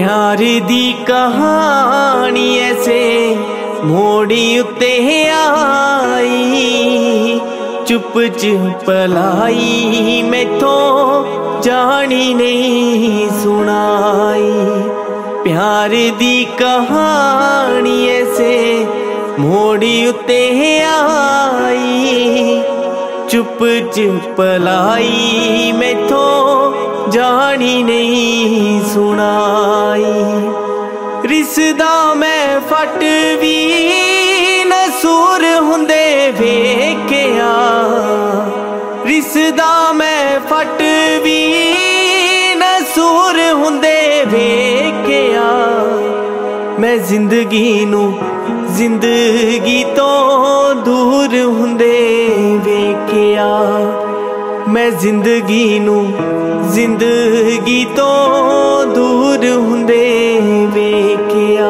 प्यार दी कहानी ऐसे मोड़ी उत्ते आई, चुप चुप लाई मैथों जानी नहीं सुनाई। प्यार दी कहानी ऐसे मोड़ी उत्ते आई, चुप चुप लाई मैथों जानी नहीं सुनाई। रिसदा मैं फट भी नसूर हुंदे वेखिया, रिसदा मैं फट भी नसूर हुंदे वेखिया। मैं जिंदगी नू जिंदगी तो दूर हुंदे वेखिया, मैं जिंदगी नू जिंदगी तो दूर हुंदे वेखिया।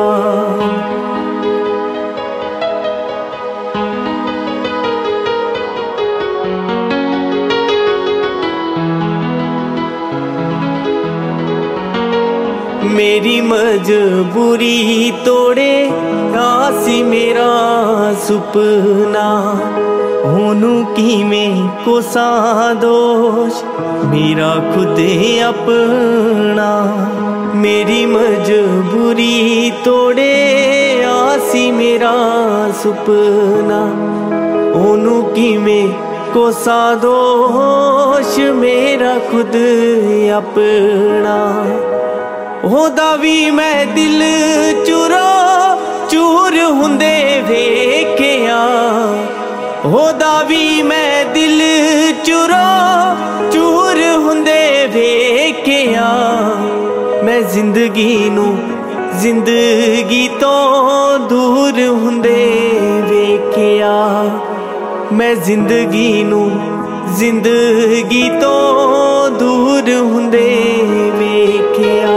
मेरी मजबूरी तोड़े आसी मेरा सुपना, होनू किवें कोसा दोष मेरा खुद अपना। मेरी मजबूरी तोड़े आसी मेरा सुपना, होनू किवें कोसा दोष मेरा खुद अपना। होदा भी मैं दिल चूरो चूर हुंदे वेखिया, होदा भी मैं दिल चूरो चूर हुंदे वेखिया। मैं जिंदगी नू जिंदगी तो दूर हुंदे वेखिया, मैं जिंदगी नू जिंदगी तो दूर हुंदे वेखिया।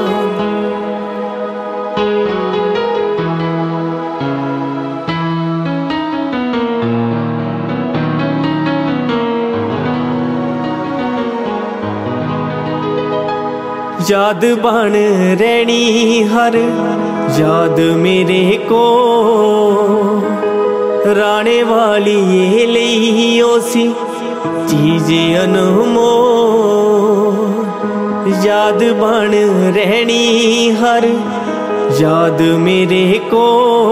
याद बन रहनी हर याद मेरे को, राणे वाली ये लई ओसी चीज अनमोल। याद बन रहनी हर याद मेरे को,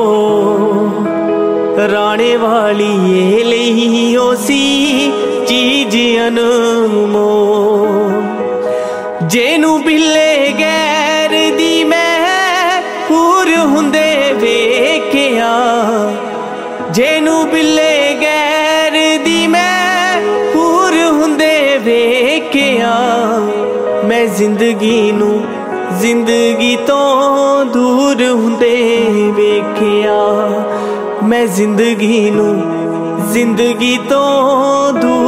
राणे वाली ये लई ओसी चीज अनमोल। जेनू बिल्ले गैर दी मैं हूर हुंदे वेखिया, जेनू बिल्ले गैर दी मैं हूर हुंदे वेखिया। मैं जिंदगी नू जिंदगी तो दूर हुंदे वेखिया, मैं जिंदगी नू जिंदगी तो दूर